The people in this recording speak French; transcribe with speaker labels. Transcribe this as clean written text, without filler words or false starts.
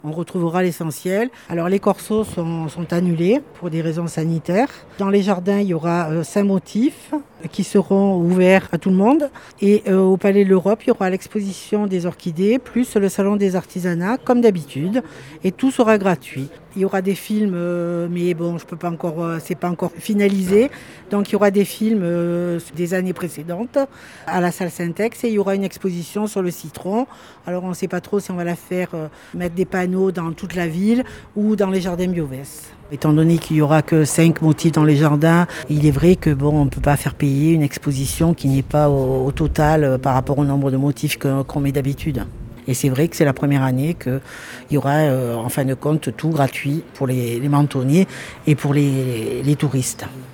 Speaker 1: On retrouvera l'essentiel. Alors les corsos sont annulés pour des raisons sanitaires. Dans les jardins, il y aura 5 motifs qui seront ouverts à tout le monde. Et au Palais de l'Europe, il y aura l'exposition des orchidées, plus le salon des artisanats, comme d'habitude. Et tout sera gratuit. Il y aura des films, mais bon, je peux pas encore, c'est pas encore finalisé. Donc il y aura des films des années précédentes à la salle Syntex et il y aura une exposition sur le citron. Alors on ne sait pas trop si on va la faire mettre des panneaux dans toute la ville ou dans les jardins Biovès. Étant donné qu'il n'y aura que 5 motifs dans les jardins, il est vrai que on ne peut pas faire payer une exposition qui n'est pas au total par rapport au nombre de motifs qu'on met d'habitude. Et c'est vrai que c'est la première année qu'il y aura en fin de compte tout gratuit pour les mentonniers et pour les touristes.